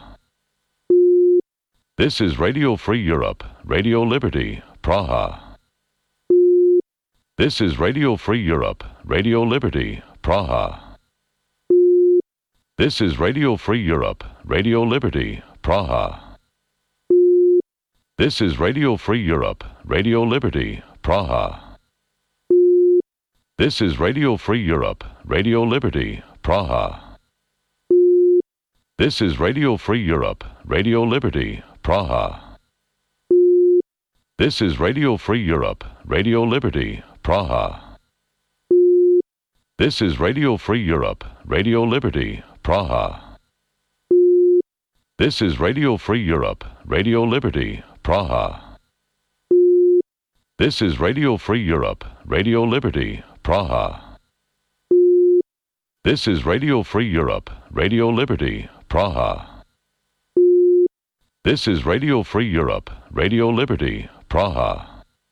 This is Radio Free Europe, Radio Liberty, Praha. This is Radio Free Europe, Radio Liberty, Praha. This is Radio Free Europe, Radio Liberty, Praha. This is Radio Free Europe, Radio Liberty, Praha. This is Radio Free Europe, Radio Liberty, Praha. This is Radio Free Europe, Radio Liberty, Praha. This is Radio Free Europe, Radio Liberty, Praha. This is Radio Free Europe, Radio Liberty, Praha. This is Radio Free Europe, Radio Liberty, Praha. This is Radio Free Europe, Radio Liberty, Praha. This is Radio Free Europe, Radio Liberty, Praha. This is Radio Free Europe, Radio Liberty, Praha.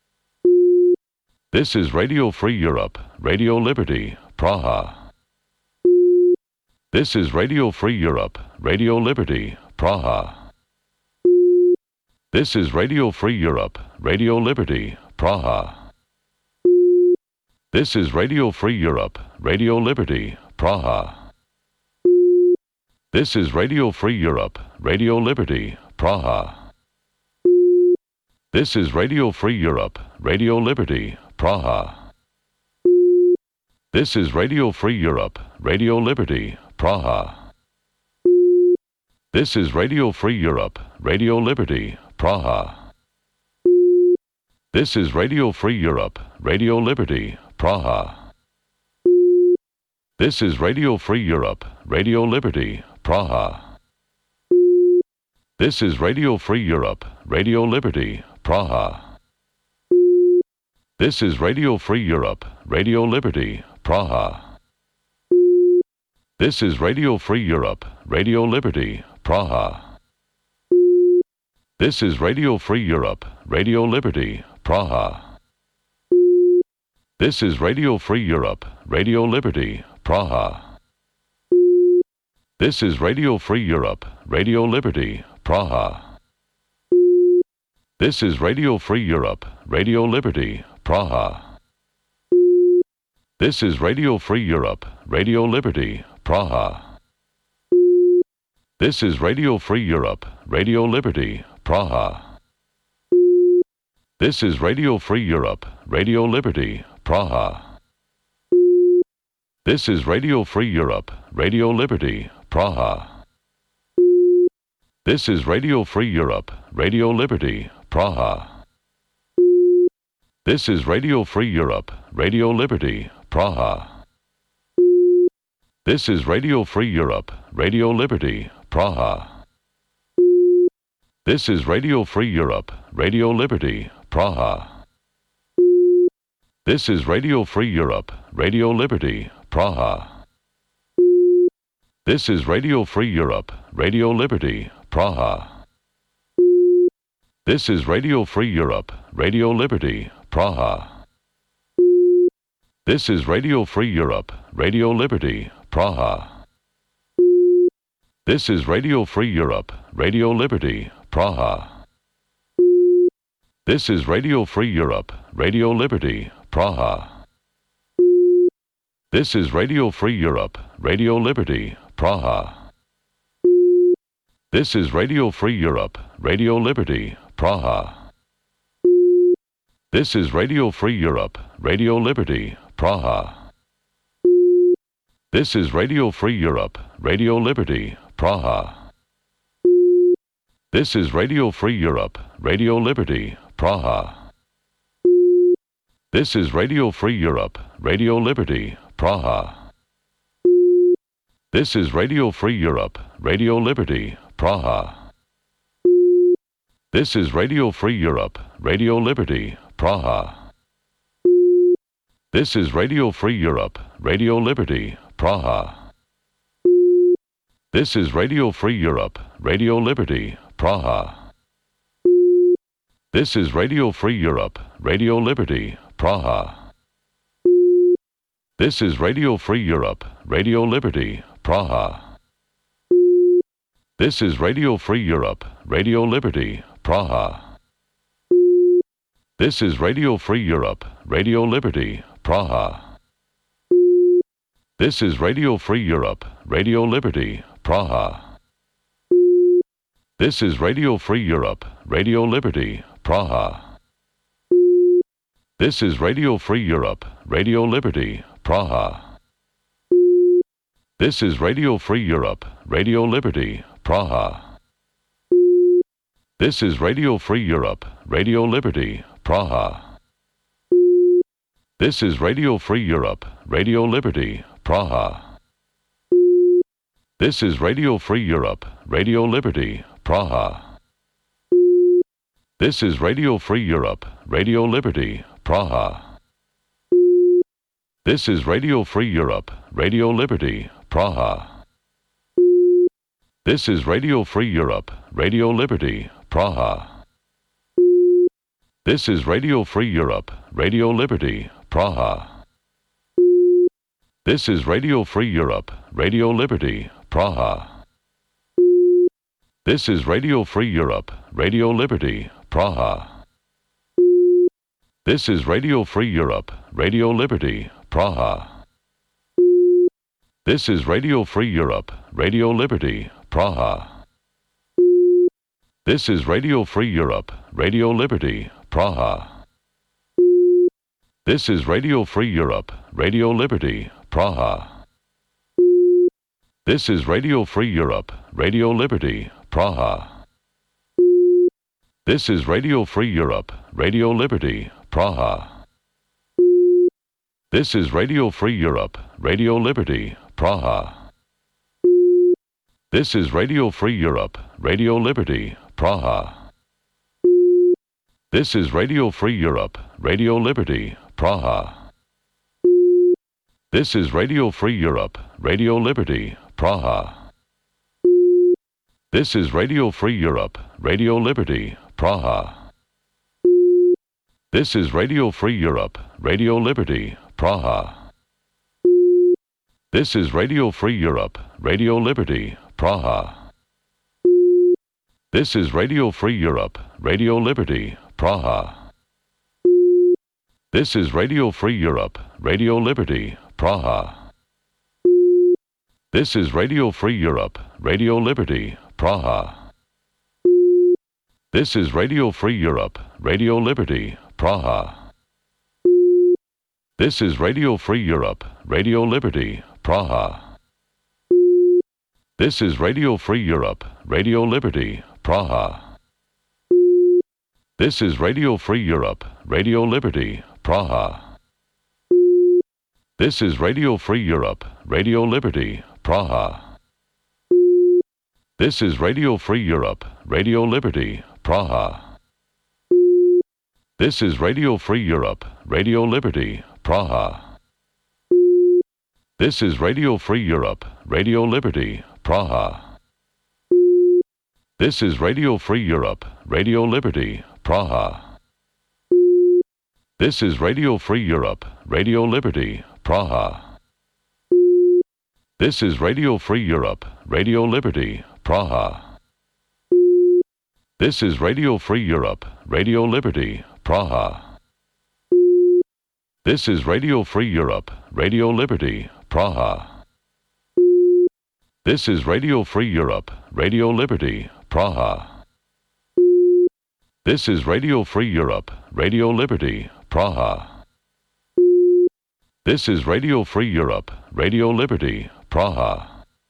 This is Radio Free Europe, Radio Liberty, Praha. This is Radio Free Europe, Radio Liberty, Praha. This is Radio Free Europe, Radio Liberty, Praha. This is Radio Free Europe, Radio Liberty, Praha. This is Radio Free Europe, Radio Liberty, Praha. This is Radio Free Europe, Radio Liberty, Praha. This is Radio Free Europe, Radio Liberty, Praha. This is Radio Free Europe, Radio Liberty, Praha. This is Radio Free Europe, Radio Liberty, Praha. This is Radio Free Europe, Radio Liberty, Praha. This is Radio Free Europe, Radio Liberty, Praha. This is Radio Free Europe, Radio Liberty, Praha. This is Radio Free Europe, Radio Liberty, Praha. This is Radio Free Europe, Radio Liberty, Praha. This is Radio Free Europe, Radio Liberty, Praha. This is Radio Free Europe, Radio Liberty, Praha. This is Radio Free Europe, Radio Liberty, Praha. This is Radio Free Europe, Radio Liberty, Praha. This is Radio Free Europe, Radio Liberty, Praha. This is Radio Free Europe, Radio Liberty, Praha. This is Radio Free Europe, Radio Liberty, Praha. This is Radio Free Europe, Radio Liberty, Praha. This is Radio Free Europe, Radio Liberty, Praha. This is Radio Free Europe, Radio Liberty, Praha. This is Radio Free Europe, Radio Liberty, Praha. This is Radio Free Europe, Radio Liberty, Praha. This is Radio Free Europe, Radio Liberty, Praha. This is Radio Free Europe, Radio Liberty, Praha. This is Radio Free Europe, Radio Liberty, Praha. This is Radio Free Europe, Radio Liberty, Praha. This is Radio Free Europe, Radio Liberty, Praha. This is Radio Free Europe, Radio Liberty, Praha. This is Radio Free Europe, Radio Liberty, Praha. This is Radio Free Europe, Radio Liberty, Praha. This is Radio Free Europe, Radio Liberty, Praha. This is Radio Free Europe, Radio Liberty, Praha. This is Radio Free Europe, Radio Liberty, Praha. This is Radio Free Europe, Radio Liberty, Praha. This is Radio Free Europe, Radio Liberty, Praha. This is Radio Free Europe, Radio Liberty, Praha. This is Radio Free Europe, Radio Liberty, Praha. This is Radio Free Europe, Radio Liberty, Praha. This is Radio Free Europe, Radio Liberty, Praha. This is Radio Free Europe, Radio Liberty, Praha. This is Radio Free Europe, Radio Liberty, Praha. This is Radio Free Europe, Radio Liberty, Praha. This is Radio Free Europe, Radio Liberty, Praha. This is Radio Free Europe, Radio Liberty, Praha. This is Radio Free Europe, Radio Liberty, Praha. This is Radio Free Europe, Radio Liberty, Praha. This is Radio Free Europe, Radio Liberty, Praha. This is Radio Free Europe, Radio Liberty, Praha. This is Radio Free Europe, Radio Liberty, Praha. This is Radio Free Europe, Radio Liberty, Praha. This is Radio Free Europe, Radio Liberty, Praha. This is Radio Free Europe, Radio Liberty, Praha. This is Radio Free Europe, Radio Liberty, Praha. This is Radio Free Europe, Radio Liberty, Praha. This is Radio Free Europe, Radio Liberty, Praha. This is Radio Free Europe, Radio Liberty, Praha. This is Radio Free Europe, Radio Liberty, Praha. This is Radio Free Europe, Radio Liberty, Praha. This is Radio Free Europe, Radio Liberty, Praha. This is Radio Free Europe, Radio Liberty, Praha. This is Radio Free Europe, Radio Liberty, Praha. This is Radio Free Europe, Radio Liberty, Praha. This is Radio Free Europe, Radio Liberty, Praha. This is Radio Free Europe, Radio Liberty, Praha. This is Radio Free Europe, Radio Liberty, Praha. This is Radio Free Europe, Radio Liberty, Praha. This is Radio Free Europe, Radio Liberty, Praha. This is Radio Free Europe, Radio Liberty, Praha. This is Radio Free Europe, Radio Liberty, Praha. This is Radio Free Europe, Radio Liberty, Praha. This is Radio Free Europe, Radio Liberty, Praha. This is Radio Free Europe, Radio Liberty, Praha. This is Radio Free Europe, Radio Liberty, Praha. This is Radio Free Europe, Radio Liberty, Praha. This is Radio Free Europe, Radio Liberty, Praha. This is Radio Free Europe, Radio Liberty, Praha. This is Radio Free Europe, Radio Liberty, Praha. This is Radio Free Europe, Radio Liberty, Praha. This is Radio Free Europe, Radio Liberty, Praha. This is Radio Free Europe, Radio Liberty, Praha. This is Radio Free Europe, Radio Liberty, Praha. This is Radio Free Europe, Radio Liberty, Praha. This is Radio Free Europe, Radio Liberty, Praha. This is Radio Free Europe, Radio Liberty, Praha. This is Radio Free Europe, Radio Liberty, Praha. This is Radio Free Europe, Radio Liberty, Praha.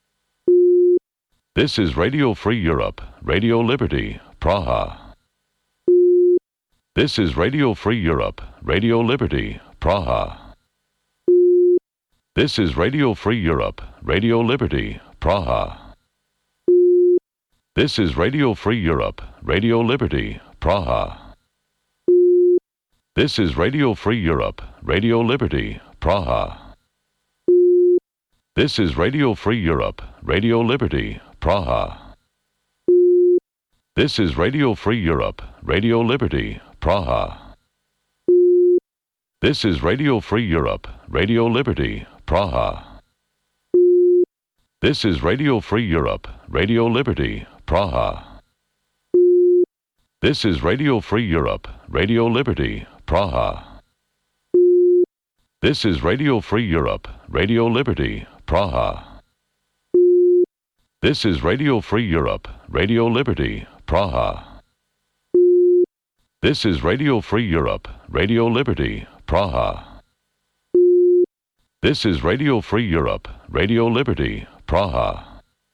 This is Radio Free Europe, Radio Liberty, Praha. This is Radio Free Europe, Radio Liberty, Praha. This is Radio Free Europe, Radio Liberty, Praha. This is Radio Free Europe, Radio Liberty, Praha. This is Radio Free Europe, Radio Liberty, Praha. This is Radio Free Europe, Radio Liberty, Praha. This is Radio Free Europe, Radio Liberty, Praha. This is Radio Free Europe, Radio Liberty, Praha. This is Radio Free Europe, Radio Liberty, Praha. This is Radio Free Europe, Radio Liberty, Praha. This is Radio Free Europe, Radio Liberty, Praha. This is Radio Free Europe, Radio Liberty, Praha. This is Radio Free Europe, Radio Liberty, Praha. This is Radio Free Europe, Radio Liberty, Praha.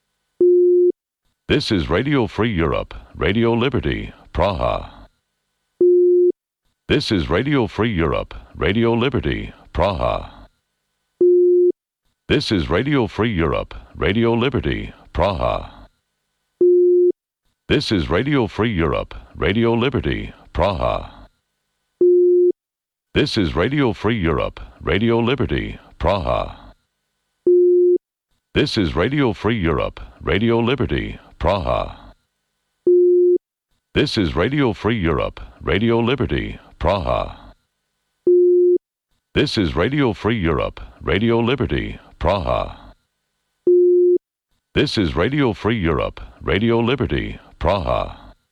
This is Radio Free Europe, Radio Liberty, Praha. This is Radio Free Europe, Radio Liberty, Praha. This is Radio Free Europe, Radio Liberty, Praha. This is Radio Free Europe, Radio Liberty, Praha. This is Radio Free Europe, Radio Liberty, Praha. This is Radio Free Europe, Radio Liberty, Praha. This is Radio Free Europe, Radio Liberty, Praha. This is Radio Free Europe, Radio Liberty, Praha. This is Radio Free Europe, Radio Liberty, Praha.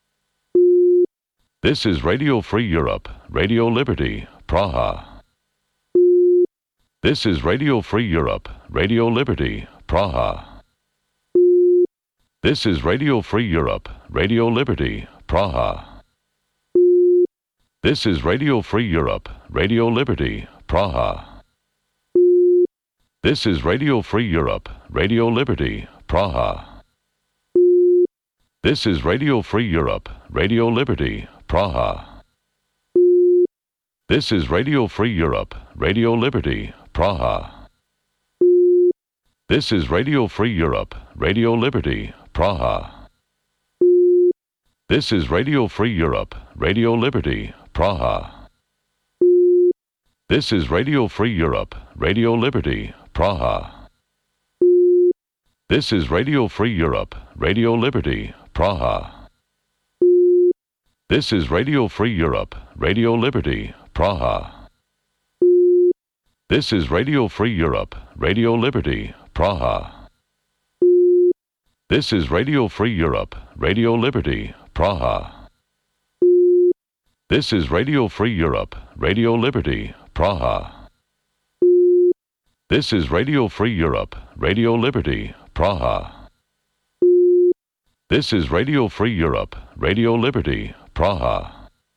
This is Radio Free Europe, Radio Liberty, Praha. This is Radio Free Europe, Radio Liberty, Praha. This is Radio Free Europe, Radio Liberty, Praha. This is Radio Free Europe, Radio Liberty, Praha. This is Radio Free Europe, Radio Liberty, Praha. This is Radio Free Europe, Radio Liberty, Praha. This is Radio Free Europe, Radio Liberty, Praha. This is Radio Free Europe, Radio Liberty, Praha. This is Radio Free Europe, Radio Liberty, Praha. This is Radio Free Europe, Radio Liberty, Praha. This is Radio Free Europe, Radio Liberty, Praha. This is Radio Free Europe, Radio Liberty, Praha. This is Radio Free Europe, Radio Liberty, Praha. This is Radio Free Europe, Radio Liberty, Praha. This is Radio Free Europe, Radio Liberty, Praha. This is Radio Free Europe, Radio Liberty, Praha. This is Radio Free Europe, Radio Liberty, Praha.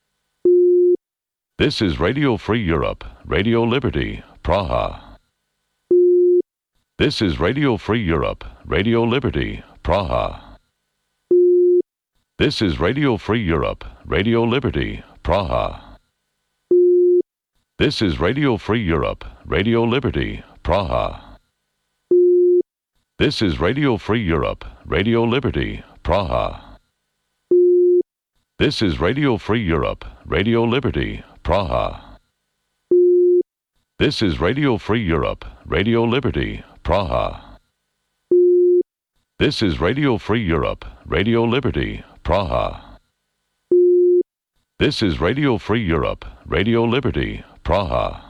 This is Radio Free Europe, Radio Liberty, Praha. This is Radio Free Europe, Radio Liberty, Praha. This is Radio Free Europe, Radio Liberty, Praha. This is Radio Free Europe, Radio Liberty, Praha. This is Radio Free Europe, Radio Liberty, Praha. This is Radio Free Europe, Radio Liberty, Praha. This is Radio Free Europe, Radio Liberty, Praha. This is Radio Free Europe, Radio Liberty, Praha. This is Radio Free Europe, Radio Liberty, Praha.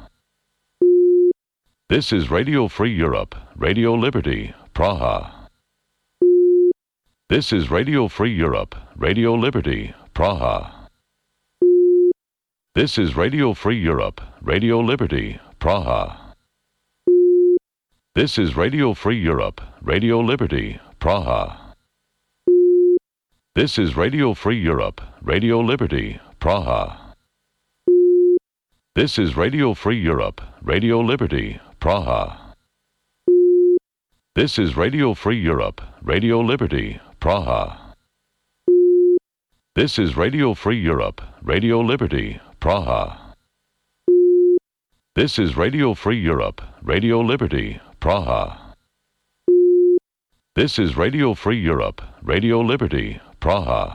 This is Radio Free Europe, Radio Liberty, Praha. This is Radio Free Europe, Radio Liberty, Praha. This is Radio Free Europe, Radio Liberty, Praha. This is Radio Free Europe, Radio Liberty, Praha. This is Radio Free Europe, Radio Liberty, Praha. This is Radio Free Europe, Radio Liberty, Praha. This is Radio Free Europe, Radio Liberty, Praha. This is Radio Free Europe, Radio Liberty, Praha. This is Radio Free Europe, Radio Liberty, Praha. This is Radio Free Europe, Radio Liberty, Praha.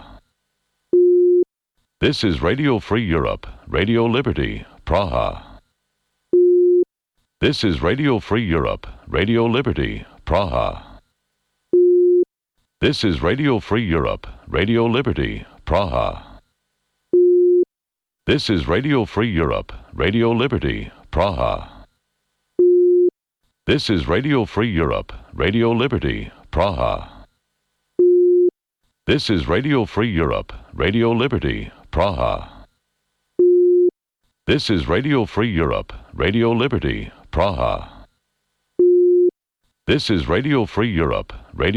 This is Radio Free Europe, Radio Liberty, Praha. This is Radio Free Europe, Radio Liberty, Praha. This is Radio Free Europe, Radio Liberty, Praha. This is Radio Free Europe, Radio Liberty, Praha. This is Radio Free Europe, Radio Liberty, Praha. This is Radio Free Europe, Radio Liberty, Praha. This is Radio Free Europe, Radio Liberty, Praha. This is Radio Free Europe, Radio